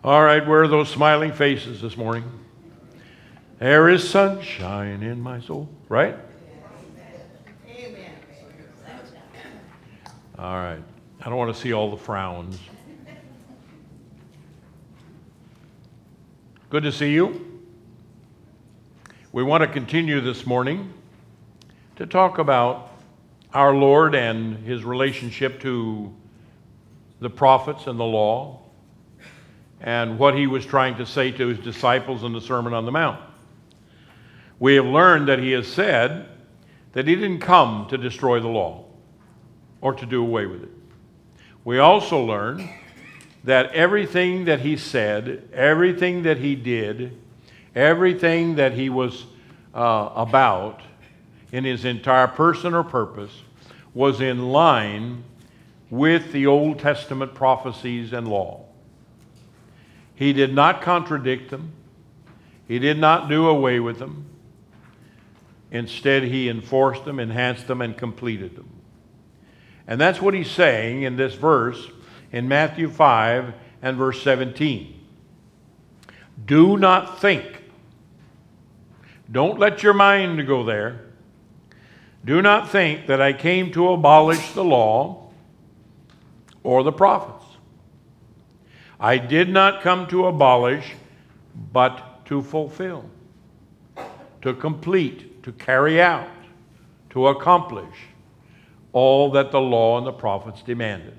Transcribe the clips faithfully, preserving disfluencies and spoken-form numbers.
All right, where are those smiling faces this morning? There is sunshine in my soul, right? Amen. All right. I don't want to see all the frowns. Good to see you. We want to continue this morning to talk about our Lord and his relationship to the prophets and the law and what he was trying to say to his disciples in the Sermon on the Mount. We have learned that he has said that he didn't come to destroy the law or to do away with it. We also learned that everything that he said, everything that he did, everything that he was uh, about in his entire person or purpose was in line with the Old Testament prophecies and law. He did not contradict them. He did not do away with them. Instead, he enforced them, enhanced them, and completed them. And that's what he's saying in this verse in Matthew five and verse seventeen. Do not think. Don't let your mind go there. Do not think that I came to abolish the law or the prophets. I did not come to abolish, but to fulfill, to complete, to carry out, to accomplish all that the law and the prophets demanded.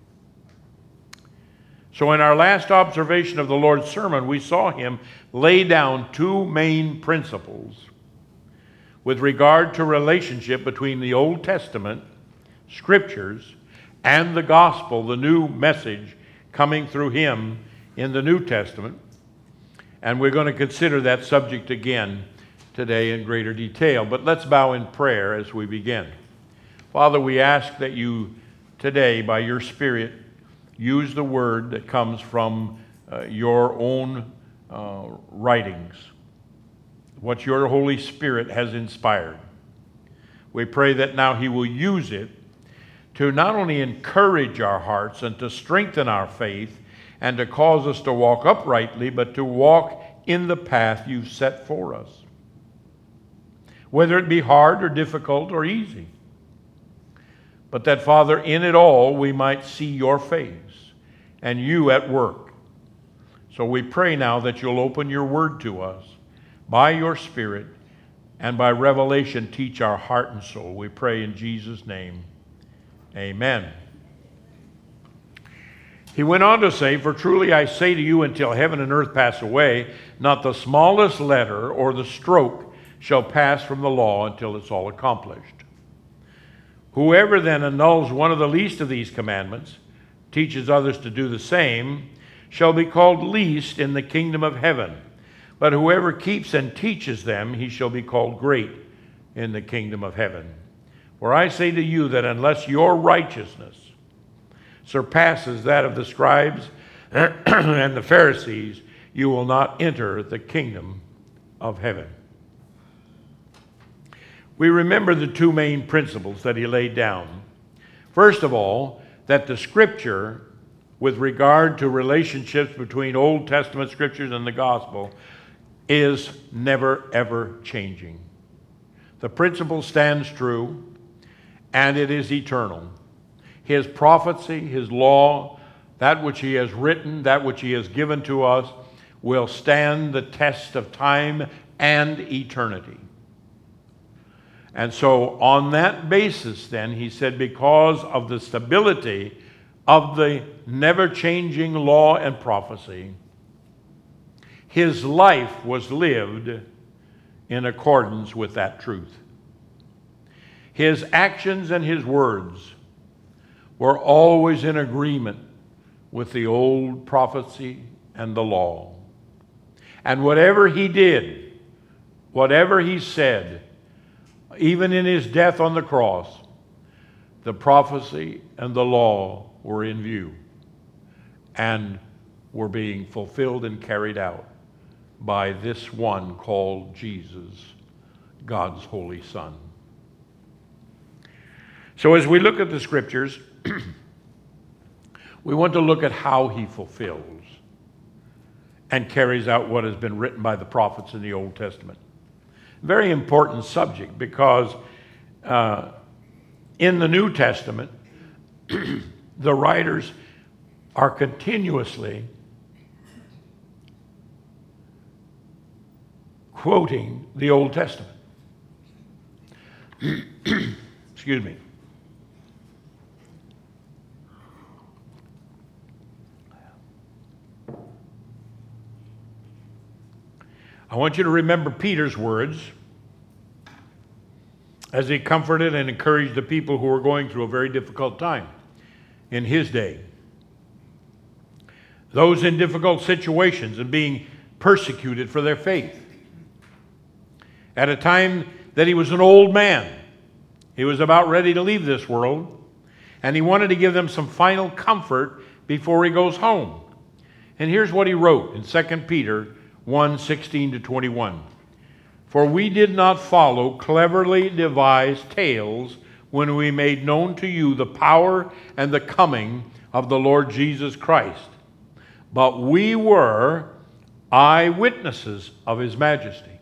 So in our last observation of the Lord's sermon, we saw him lay down two main principles with regard to relationship between the Old Testament scriptures and the gospel, the new message coming through him in the New Testament. And we're going to consider that subject again today in greater detail. But let's bow in prayer as we begin. Father, we ask that you today, by your Spirit, use the word that comes from uh, your own uh, writings, what your Holy Spirit has inspired. We pray that now he will use it to not only encourage our hearts and to strengthen our faith and to cause us to walk uprightly, but to walk in the path you've set for us, whether it be hard or difficult or easy. But that, Father, in it all we might see your face and you at work. So we pray now that you'll open your word to us by your Spirit and by revelation teach our heart and soul. We pray in Jesus' name. Amen. He went on to say, for truly I say to you, until heaven and earth pass away, not the smallest letter or the stroke shall pass from the law until it's all accomplished. Whoever then annuls one of the least of these commandments, teaches others to do the same, shall be called least in the kingdom of heaven. But whoever keeps and teaches them, he shall be called great in the kingdom of heaven. For I say to you that unless your righteousness surpasses that of the scribes and the Pharisees, you will not enter the kingdom of heaven. We remember the two main principles that he laid down. First of all, that the scripture, with regard to relationships between Old Testament scriptures and the gospel, is never, ever changing. The principle stands true, and it is eternal. His prophecy, his law, that which he has written, that which he has given to us, will stand the test of time and eternity. And so on that basis, then, he said, because of the stability of the never-changing law and prophecy, his life was lived in accordance with that truth. His actions and his words were always in agreement with the old prophecy and the law. And whatever he did, whatever he said, even in his death on the cross, the prophecy and the law were in view and were being fulfilled and carried out by this one called Jesus, God's Holy Son. So as we look at the scriptures, we want to look at how he fulfills and carries out what has been written by the prophets in the Old Testament. Very important subject, because uh, in the New Testament, the writers are continuously quoting the Old Testament. Excuse me. I want you to remember Peter's words as he comforted and encouraged the people who were going through a very difficult time in his day. Those in difficult situations and being persecuted for their faith. At a time that he was an old man, he was about ready to leave this world, and he wanted to give them some final comfort before he goes home. And here's what he wrote in Second Peter one, sixteen to twenty-one. For we did not follow cleverly devised tales when we made known to you the power and the coming of the Lord Jesus Christ, but we were eyewitnesses of his majesty.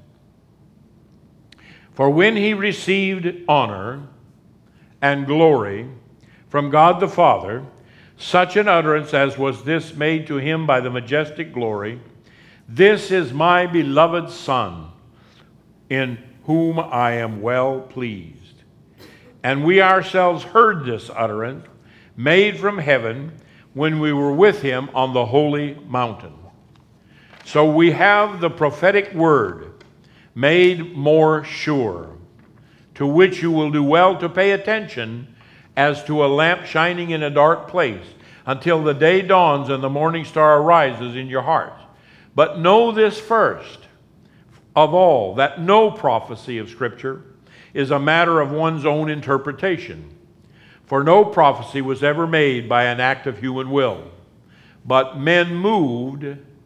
For when he received honor and glory from God the Father, such an utterance as was this made to him by the majestic glory, this is my beloved Son, in whom I am well pleased. And we ourselves heard this utterance, made from heaven, when we were with him on the holy mountain. So we have the prophetic word made more sure, to which you will do well to pay attention as to a lamp shining in a dark place, until the day dawns and the morning star arises in your hearts. But know this first of all, that no prophecy of Scripture is a matter of one's own interpretation. For no prophecy was ever made by an act of human will, but men moved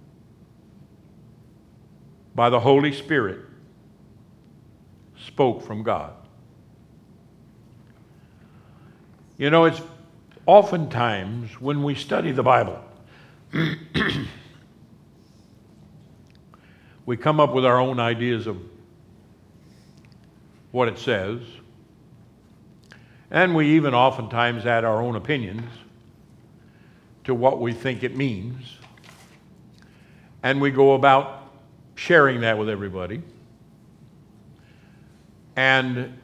by the Holy Spirit spoke from God. You know, it's oftentimes when we study the Bible, we come up with our own ideas of what it says, and we even oftentimes add our own opinions to what we think it means, and we go about sharing that with everybody. And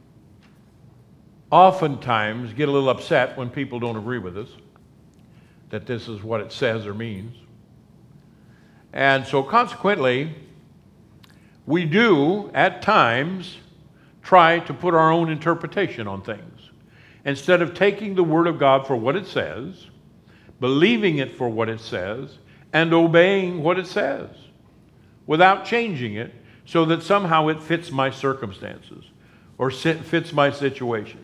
oftentimes get a little upset when people don't agree with us, that this is what it says or means. And so consequently, we do, at times, try to put our own interpretation on things. Instead of taking the Word of God for what it says, believing it for what it says, and obeying what it says, without changing it, so that somehow it fits my circumstances or fits my situation.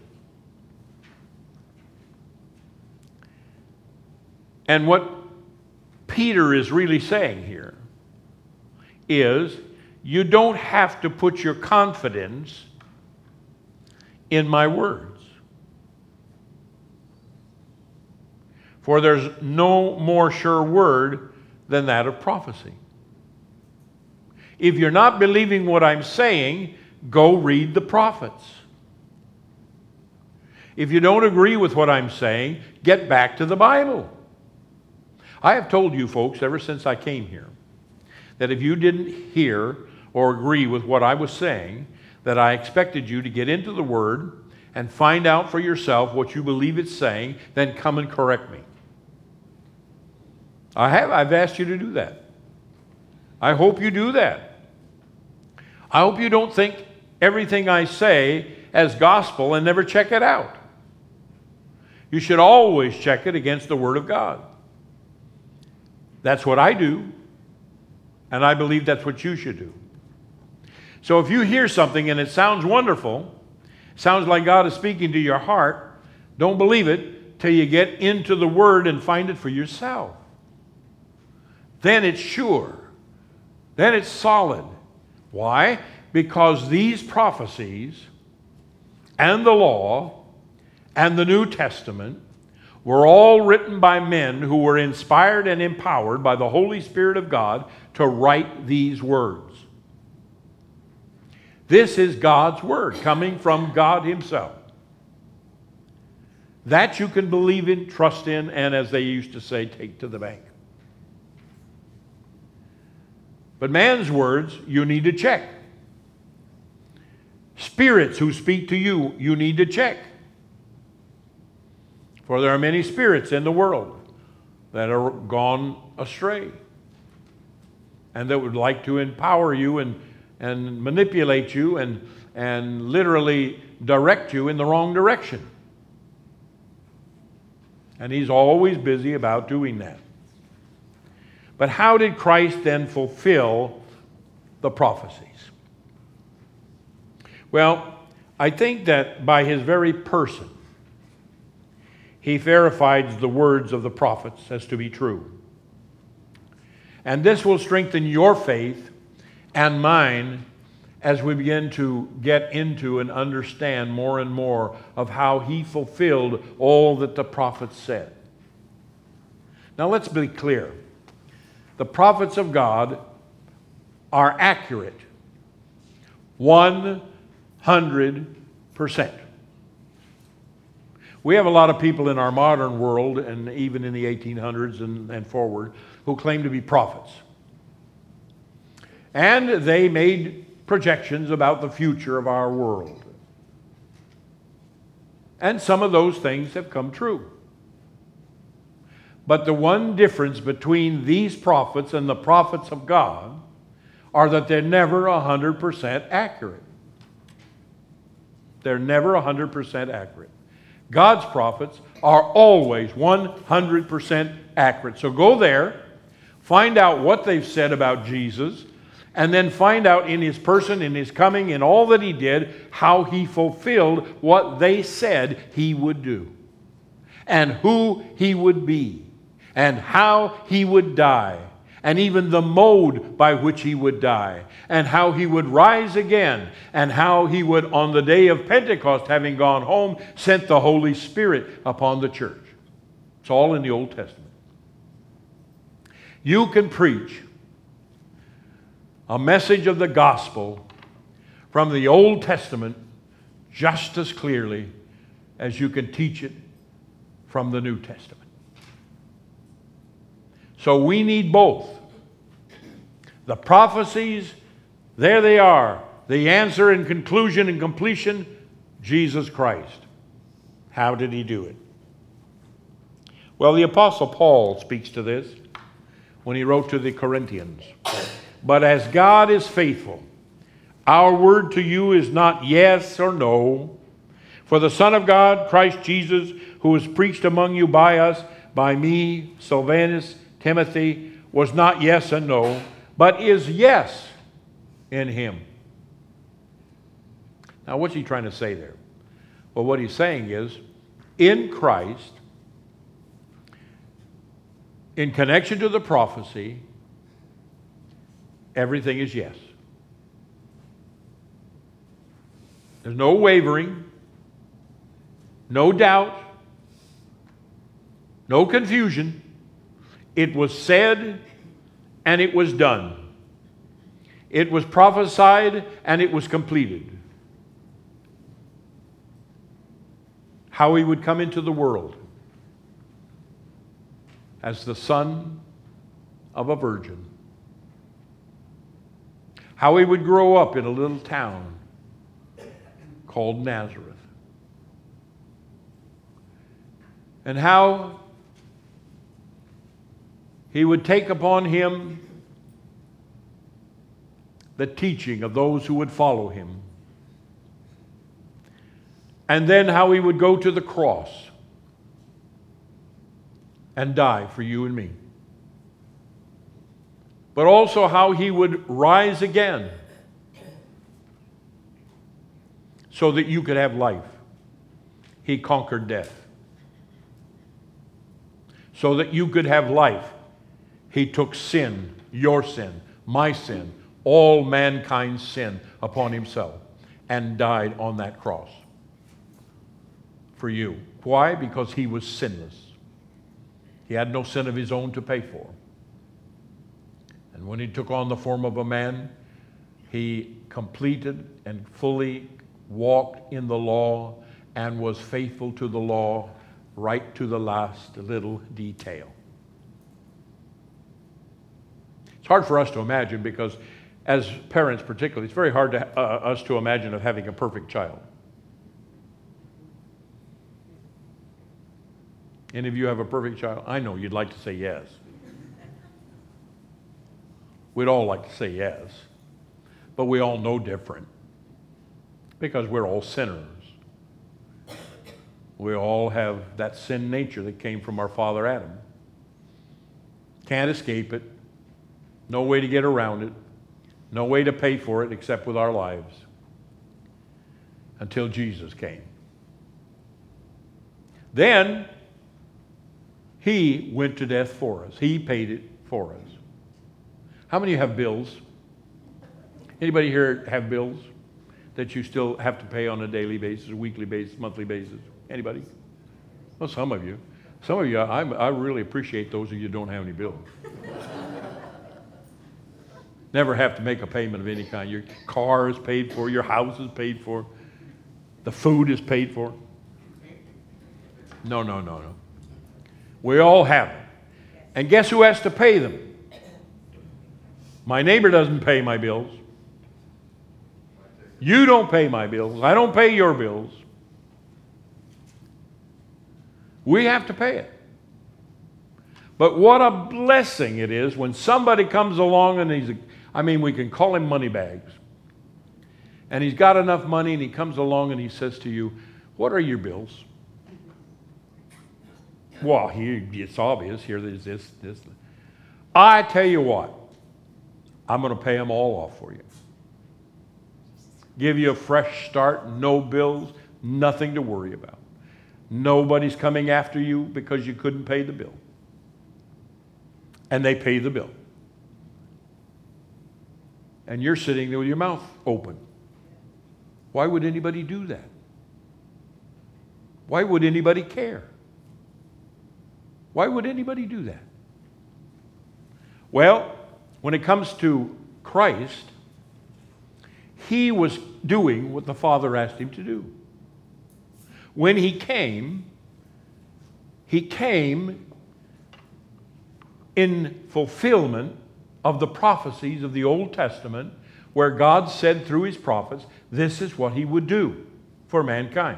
And what Peter is really saying here is, you don't have to put your confidence in my words. For there's no more sure word than that of prophecy. If you're not believing what I'm saying, go read the prophets. If you don't agree with what I'm saying, get back to the Bible. I have told you folks ever since I came here that if you didn't hear or agree with what I was saying, that I expected you to get into the Word and find out for yourself what you believe it's saying, then come and correct me. I have. I've asked you to do that. I hope you do that. I hope you don't think everything I say as gospel and never check it out. You should always check it against the Word of God. That's what I do, and I believe that's what you should do. So if you hear something and it sounds wonderful, sounds like God is speaking to your heart, don't believe it till you get into the Word and find it for yourself. Then it's sure. Then it's solid. Why? Because these prophecies and the law and the New Testament were all written by men who were inspired and empowered by the Holy Spirit of God to write these words. This is God's word coming from God himself. That you can believe in, trust in, and as they used to say, take to the bank. But man's words, you need to check. Spirits who speak to you, you need to check. For there are many spirits in the world that are gone astray and that would like to empower you and, and manipulate you and, and literally direct you in the wrong direction. And he's always busy about doing that. But how did Christ then fulfill the prophecies? Well, I think that by his very person, he verifies the words of the prophets as to be true. And this will strengthen your faith and mine as we begin to get into and understand more and more of how he fulfilled all that the prophets said. Now let's be clear. The prophets of God are accurate. one hundred percent. We have a lot of people in our modern world, and even in the eighteen hundreds and, and forward, who claim to be prophets. And they made projections about the future of our world. And some of those things have come true. But the one difference between these prophets and the prophets of God are that they're never one hundred percent accurate. They're never one hundred percent accurate. God's prophets are always one hundred percent accurate. So go there, find out what they've said about Jesus, and then find out in his person, in his coming, in all that he did, how he fulfilled what they said he would do, and who he would be, and how he would die, and even the mode by which he would die, and how he would rise again, and how he would, on the day of Pentecost, having gone home, sent the Holy Spirit upon the church. It's all in the Old Testament. You can preach a message of the gospel from the Old Testament just as clearly as you can teach it from the New Testament. So we need both. The prophecies, there they are. The answer and conclusion and completion, Jesus Christ. How did he do it? Well, the Apostle Paul speaks to this when he wrote to the Corinthians. But as God is faithful, our word to you is not yes or no. For the Son of God, Christ Jesus, who was preached among you by us, by me, Silvanus, Timothy, was not yes and no, but is yes in him. Now, what's he trying to say there? Well, what he's saying is, in Christ, in connection to the prophecy, everything is yes. There's no wavering, no doubt, no confusion. It was said and it was done. It was prophesied and it was completed. How he would come into the world as the son of a virgin. How he would grow up in a little town called Nazareth. And how he would take upon him the teaching of those who would follow him. And then how he would go to the cross and die for you and me. But also how he would rise again so that you could have life. He conquered death. So that you could have life, he took sin, your sin, my sin, all mankind's sin upon himself and died on that cross for you. Why? Because he was sinless. He had no sin of his own to pay for. And when he took on the form of a man, he completed and fully walked in the law and was faithful to the law right to the last little detail. It's hard for us to imagine because as parents particularly, it's very hard to uh, us to imagine of having a perfect child. Any of you have a perfect child? I know you'd like to say yes. We'd all like to say yes. But we all know different. Because we're all sinners. We all have that sin nature that came from our father Adam. Can't escape it. No way to get around it. No way to pay for it except with our lives. Until Jesus came. Then he went to death for us. He paid it for us. How many of you have bills? Anybody here have bills that you still have to pay on a daily basis, a weekly basis, monthly basis? Anybody? Well, some of you. Some of you, I, I really appreciate those of you who don't have any bills. Never have to make a payment of any kind. Your car is paid for, your house is paid for, the food is paid for. No, no, no, no. We all have them. And guess who has to pay them? My neighbor doesn't pay my bills. You don't pay my bills. I don't pay your bills. We have to pay it. But what a blessing it is when somebody comes along and he's, I mean, we can call him Moneybags. And he's got enough money and he comes along and he says to you, what are your bills? Well, here, it's obvious. Here, there's this, this. I tell you what, I'm going to pay them all off for you. Give you a fresh start, no bills, nothing to worry about. Nobody's coming after you because you couldn't pay the bill. And they pay the bill. And you're sitting there with your mouth open. Why would anybody do that? Why would anybody care? Why would anybody do that? Well, when it comes to Christ, he was doing what the Father asked him to do. When he came, he came in fulfillment of the prophecies of the Old Testament, where God said through his prophets, this is what he would do for mankind.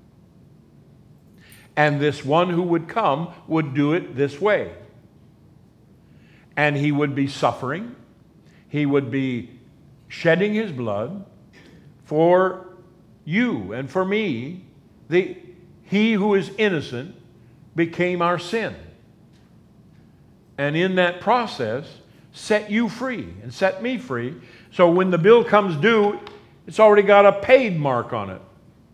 And this one who would come would do it this way. And he would be suffering. He would be shedding his blood for you and for me. The, he who is innocent became our sin. And in that process, set you free and set me free. So when the bill comes due, it's already got a paid mark on it.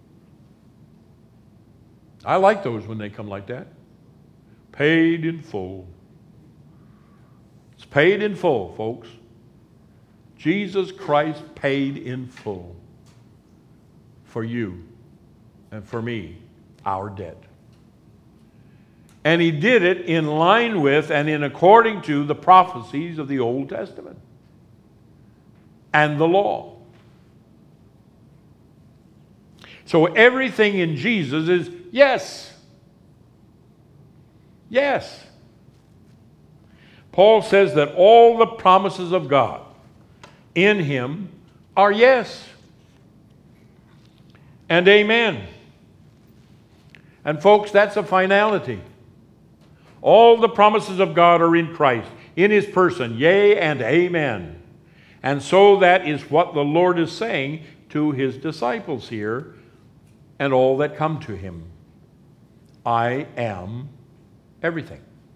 I like those when they come like that. Paid in full. It's paid in full, folks. Jesus Christ paid in full for you and for me, our debt. And he did it in line with and in according to the prophecies of the Old Testament and the law. So everything in Jesus is yes. Yes. Paul says that all the promises of God in him are yes and amen. And folks, that's a finality. All the promises of God are in Christ, in his person, yea and amen. And so that is what the Lord is saying to his disciples here and all that come to him. I am everything.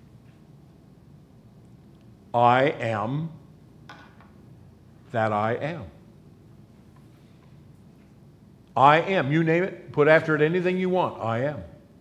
I am that I am. I am. You name it, put after it anything you want. I am.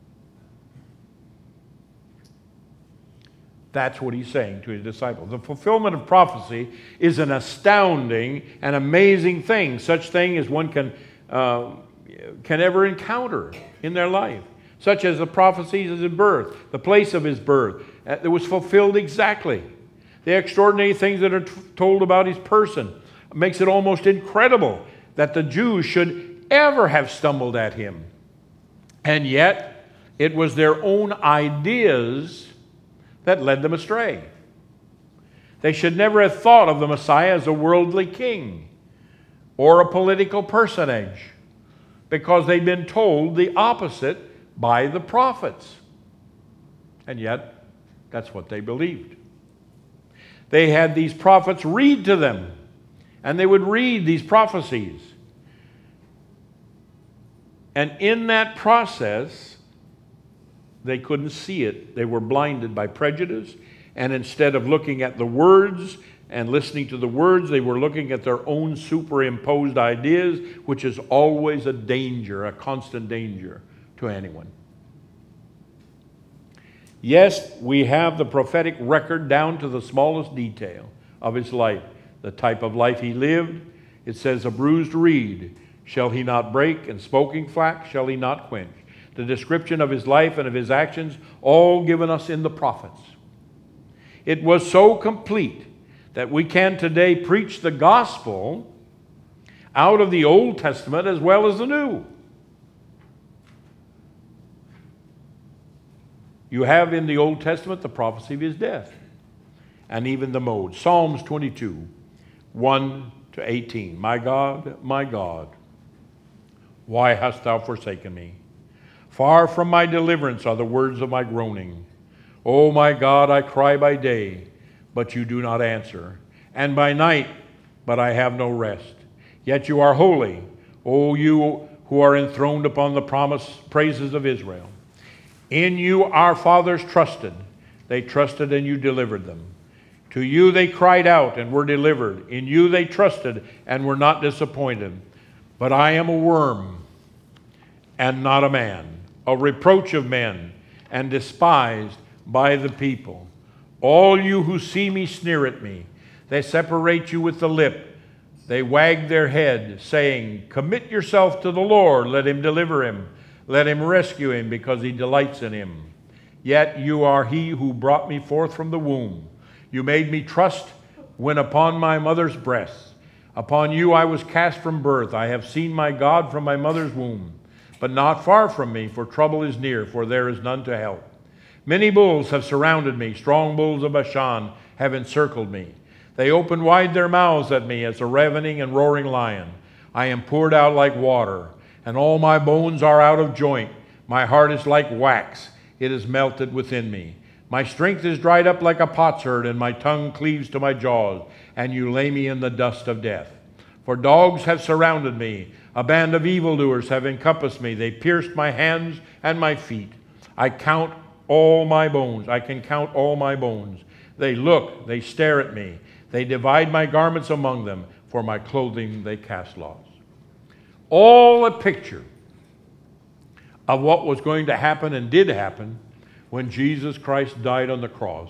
That's what he's saying to his disciples. The fulfillment of prophecy is an astounding and amazing thing, such thing as one can, uh, can ever encounter in their life. such as the prophecies of his birth, the place of his birth. It was fulfilled exactly. The extraordinary things that are t- told about his person makes it almost incredible that the Jews should ever have stumbled at him. And yet, it was their own ideas that led them astray. They should never have thought of the Messiah as a worldly king or a political personage, because they'd been told the opposite by the prophets. And yet, that's what they believed. They had these prophets read to them, and they would read these prophecies. And in that process, they couldn't see it. They were blinded by prejudice, and instead of looking at the words and listening to the words, they were looking at their own superimposed ideas, which is always a danger, a constant danger to anyone. Yes, we have the prophetic record down to the smallest detail of his life, the type of life he lived. It says, a bruised reed shall he not break, and smoking flax shall he not quench. The description of his life and of his actions, all given us in the prophets. It was so complete that we can today preach the gospel out of the Old Testament as well as the New. You have in the Old Testament the prophecy of his death, and even the mode. Psalms twenty-two, one to eighteen. My God, my God, why hast thou forsaken me? Far from my deliverance are the words of my groaning. O my God, I cry by day, but you do not answer, and by night, but I have no rest. Yet you are holy, O you who are enthroned upon the promised praises of Israel. In you our fathers trusted. They trusted and you delivered them. To you they cried out and were delivered. In you they trusted and were not disappointed. But I am a worm and not a man, a reproach of men and despised by the people. All you who see me sneer at me. They separate you with the lip. They wag their head, saying, commit yourself to the Lord. Let him deliver him. Let him rescue him, because he delights in him. Yet you are he who brought me forth from the womb. You made me trust when upon my mother's breast. Upon you I was cast from birth. I have seen my God from my mother's womb. But not far from me, for trouble is near, for there is none to help. Many bulls have surrounded me. Strong bulls of Bashan have encircled me. They open wide their mouths at me as a ravening and roaring lion. I am poured out like water, and all my bones are out of joint. My heart is like wax. It is melted within me. My strength is dried up like a potsherd, and my tongue cleaves to my jaws, and you lay me in the dust of death. For dogs have surrounded me. A band of evildoers have encompassed me. They pierced my hands and my feet. I count all my bones. I can count all my bones. They look, they stare at me. They divide my garments among them. For my clothing they cast lots. All a picture of what was going to happen and did happen when Jesus Christ died on the cross.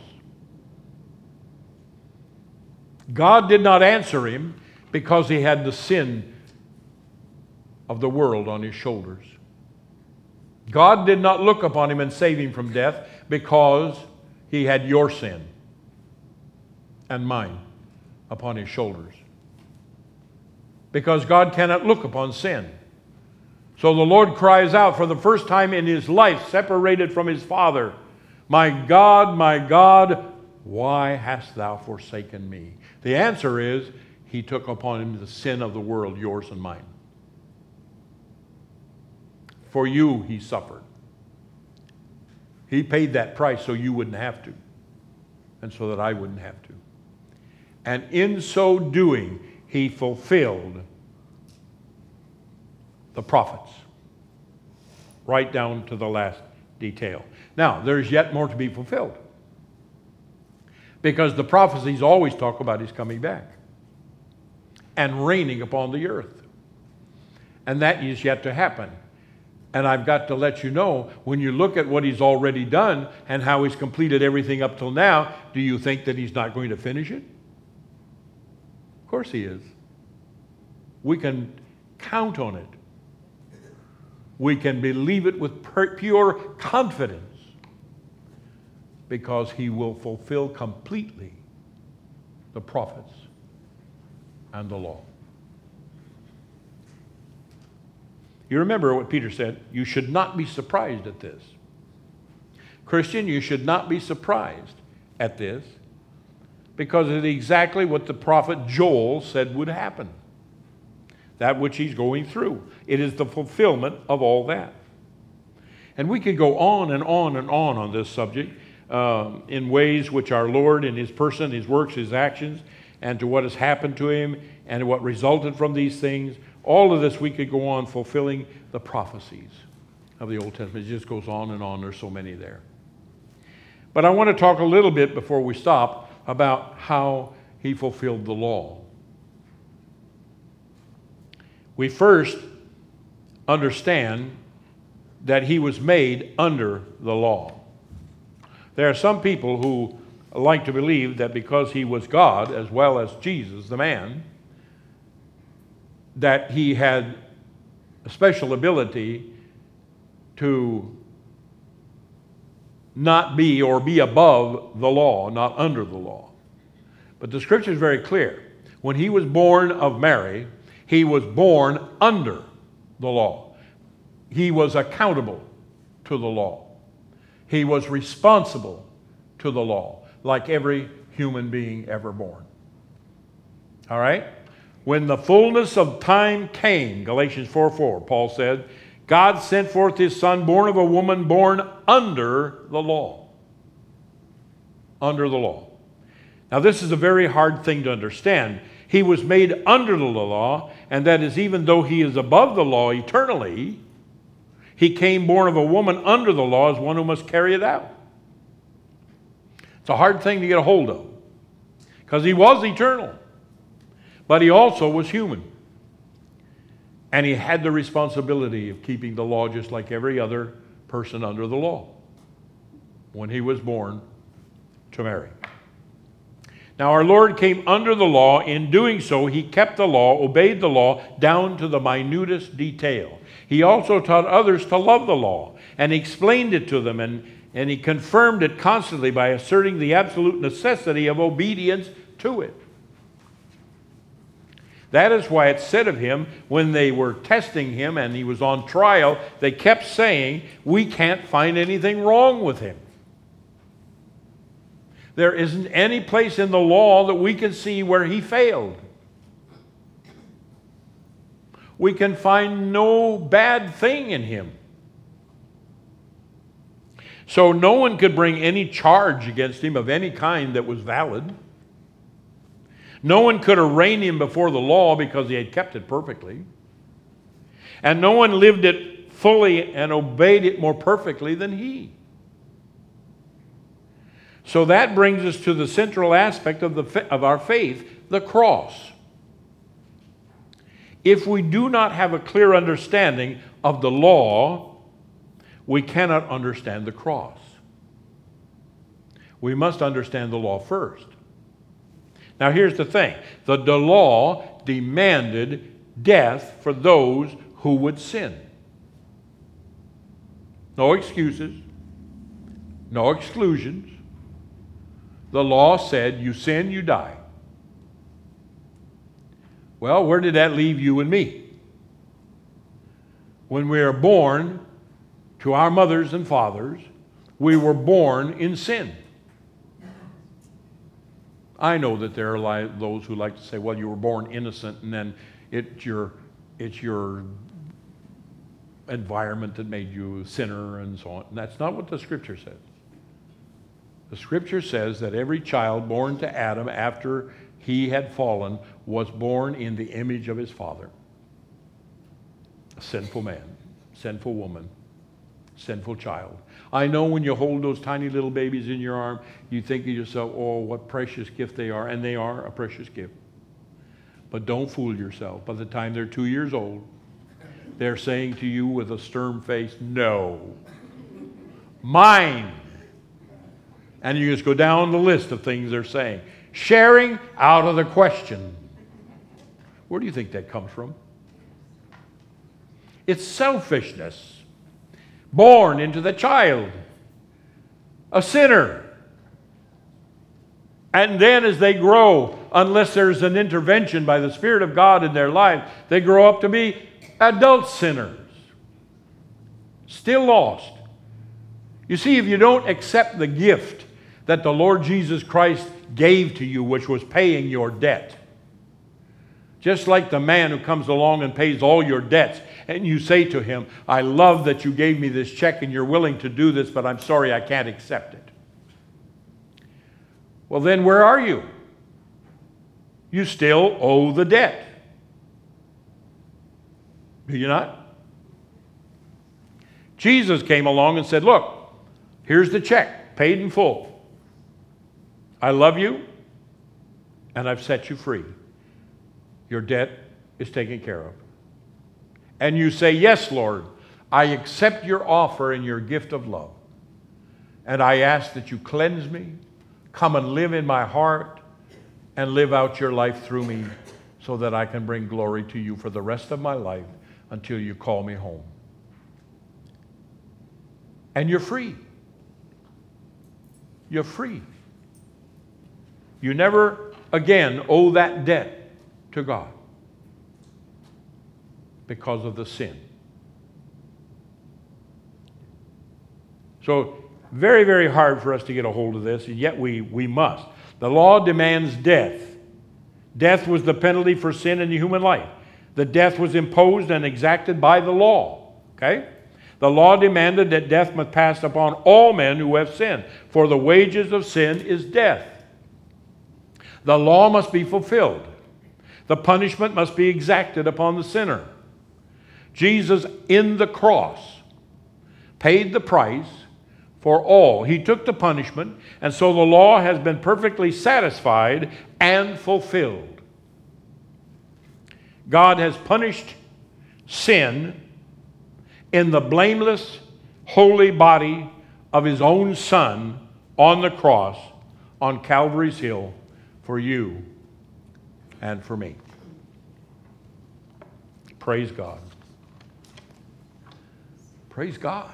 God did not answer him because he had the sin of the world on his shoulders. God did not look upon him and save him from death because he had your sin and mine upon his shoulders. Because God cannot look upon sin. So the Lord cries out for the first time in his life, separated from his Father, my God, my God, why hast thou forsaken me? The answer is, he took upon him the sin of the world, yours and mine. For you he suffered. He paid that price so you wouldn't have to, and so that I wouldn't have to. And in so doing, he fulfilled the prophets, right down to the last detail. Now, there's yet more to be fulfilled, because the prophecies always talk about his coming back and reigning upon the earth. And that is yet to happen. And I've got to let you know, when you look at what he's already done and how he's completed everything up till now, do you think that he's not going to finish it? Of course he is. We can count on it. We can believe it with pure confidence because he will fulfill completely the prophets and the law. You remember what Peter said, you should not be surprised at this. Christian, you should not be surprised at this because it's exactly what the prophet Joel said would happen. That which he's going through. It is the fulfillment of all that. And we could go on and on and on on this subject um, in ways which our Lord in his person, his works, his actions, and to what has happened to him and what resulted from these things. All of this we could go on fulfilling the prophecies of the Old Testament. It just goes on and on. There's so many there. But I want to talk a little bit before we stop about how he fulfilled the law. We first understand that he was made under the law. There are some people who like to believe that because he was God as well as Jesus, the man, that he had a special ability to not be or be above the law, not under the law. But the scripture is very clear. When he was born of Mary, he was born under the law. He was accountable to the law. He was responsible to the law, like every human being ever born. All right? When the fullness of time came, Galatians four four, Paul said, God sent forth his son, born of a woman, born under the law. Under the law. Now, this is a very hard thing to understand. He was made under the law, and that is even though he is above the law eternally, he came born of a woman under the law as one who must carry it out. It's a hard thing to get a hold of because he was eternal, but he also was human. And he had the responsibility of keeping the law just like every other person under the law when he was born to Mary. Now, our Lord came under the law. In doing so, he kept the law, obeyed the law down to the minutest detail. He also taught others to love the law, and he explained it to them, and, and he confirmed it constantly by asserting the absolute necessity of obedience to it. That is why it said of him, when they were testing him and he was on trial, they kept saying, we can't find anything wrong with him. There isn't any place in the law that we can see where he failed. We can find no bad thing in him. So no one could bring any charge against him of any kind that was valid. No one could arraign him before the law because he had kept it perfectly. And no one lived it fully and obeyed it more perfectly than he. So that brings us to the central aspect of, the, of our faith, the cross. If we do not have a clear understanding of the law, we cannot understand the cross. We must understand the law first. Now here's the thing. The, the law demanded death for those who would sin. No excuses. No exclusions. The law said, you sin, you die. Well, where did that leave you and me? When we are born to our mothers and fathers, we were born in sin. I know that there are li- those who like to say, well, you were born innocent and then it's your, it's your environment that made you a sinner and so on. And that's not what the Scripture says. The Scripture says that every child born to Adam after he had fallen was born in the image of his father. A sinful man, sinful woman, sinful child. I know when you hold those tiny little babies in your arm, you think to yourself, oh, what precious gift they are. And they are a precious gift. But don't fool yourself. By the time they're two years old, they're saying to you with a stern face, no. Mine. And you just go down the list of things they're saying. Sharing out of the question. Where do you think that comes from? It's selfishness born into the child, a sinner. And then as they grow, unless there's an intervention by the Spirit of God in their life, they grow up to be adult sinners, still lost. You see, if you don't accept the gift that the Lord Jesus Christ gave to you, which was paying your debt, just like the man who comes along and pays all your debts, and you say to him, I love that you gave me this check and you're willing to do this, but I'm sorry I can't accept it. Well, then where are you? You still owe the debt. Do you not? Jesus came along and said, look, here's the check, paid in full. I love you, and I've set you free. Your debt is taken care of. And you say, yes, Lord, I accept your offer and your gift of love. And I ask that you cleanse me, come and live in my heart, and live out your life through me so that I can bring glory to you for the rest of my life until you call me home. And you're free. You're free. You never again owe that debt to God because of the sin. So, very, very hard for us to get a hold of this, and yet we, we must. The law demands death. Death was the penalty for sin in the human life. The death was imposed and exacted by the law. Okay? The law demanded that death must pass upon all men who have sinned, for the wages of sin is death. The law must be fulfilled. The punishment must be exacted upon the sinner. Jesus, in the cross, paid the price for all. He took the punishment, and so the law has been perfectly satisfied and fulfilled. God has punished sin in the blameless, holy body of His own Son on the cross on Calvary's Hill for you and for me. Praise God. Praise God.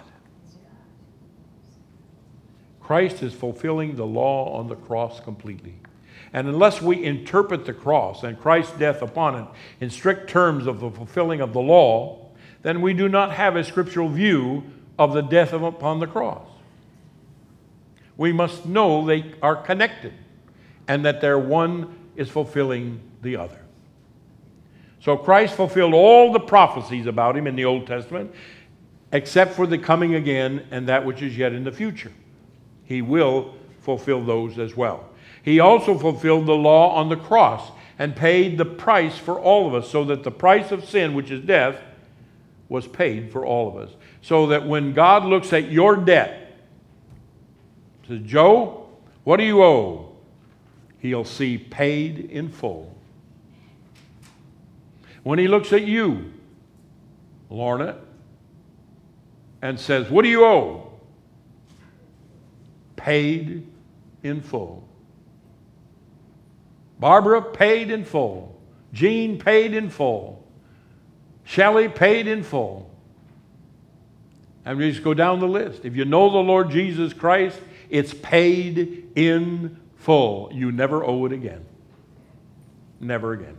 Christ is fulfilling the law on the cross completely. And unless we interpret the cross and Christ's death upon it in strict terms of the fulfilling of the law, then we do not have a scriptural view of the death of upon the cross. We must know they are connected and that their one is fulfilling the other. So Christ fulfilled all the prophecies about him in the Old Testament, except for the coming again and that which is yet in the future. He will fulfill those as well. He also fulfilled the law on the cross and paid the price for all of us, so that the price of sin, which is death, was paid for all of us. So that when God looks at your debt, says, Joe, what do you owe? He'll see paid in full. When he looks at you, Lorna, and says, what do you owe? Paid in full. Barbara, paid in full. Jean, paid in full. Shelley, paid in full. And we just go down the list. If you know the Lord Jesus Christ, it's paid in full. You never owe it again. Never again.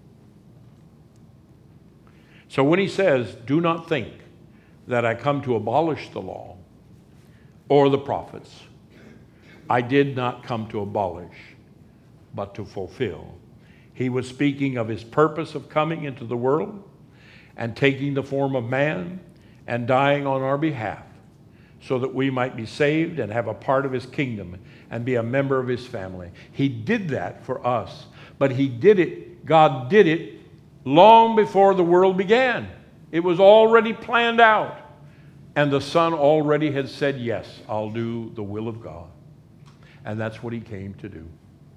So when he says, do not think that I come to abolish the law or the prophets, I did not come to abolish, but to fulfill. He was speaking of his purpose of coming into the world and taking the form of man and dying on our behalf so that we might be saved and have a part of his kingdom and be a member of his family. He did that for us, but he did it, God did it long before the world began. It was already planned out. And the Son already had said, yes, I'll do the will of God. And that's what he came to do.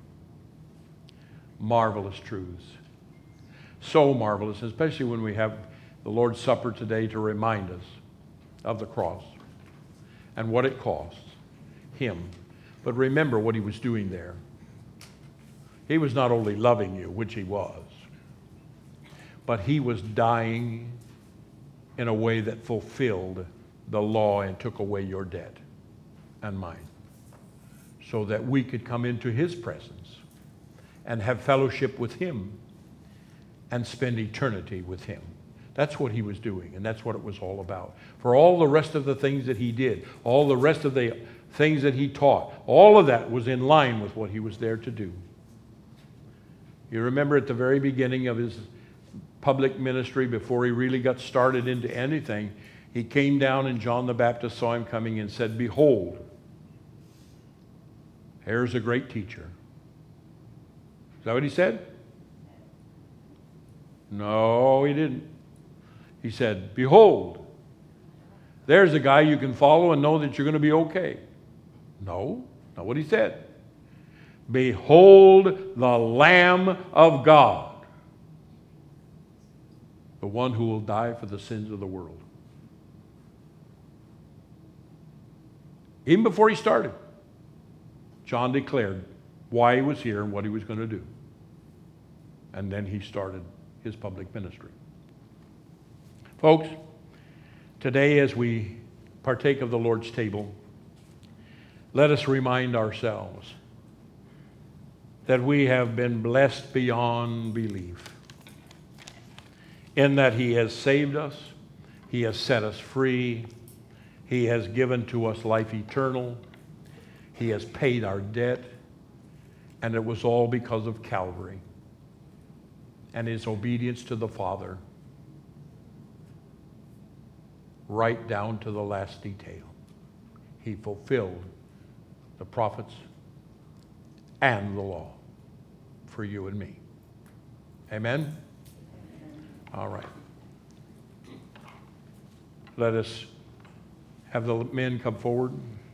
Marvelous truths. So marvelous, especially when we have the Lord's Supper today to remind us of the cross and what it cost him. But remember what he was doing there. He was not only loving you, which he was, but he was dying in a way that fulfilled the law and took away your debt and mine, so that we could come into his presence and have fellowship with him and spend eternity with him. That's what he was doing, and that's what it was all about. For all the rest of the things that he did, all the rest of the things that he taught, all of that was in line with what he was there to do. You remember at the very beginning of his public ministry, before he really got started into anything, he came down and John the Baptist saw him coming and said, "Behold, here's a great teacher." Is that what he said? No, he didn't. He said, "Behold, there's a guy you can follow and know that you're going to be okay." No, not what he said. "Behold the Lamb of God, the one who will die for the sins of the world." Even before he started, John declared why he was here and what he was going to do. And then he started his public ministry. Folks, today as we partake of the Lord's table, let us remind ourselves that we have been blessed beyond belief, in that he has saved us, he has set us free, he has given to us life eternal, he has paid our debt, and it was all because of Calvary and his obedience to the Father, right down to the last detail. He fulfilled the prophets and the law for you and me. Amen? All right. Let us have the men come forward.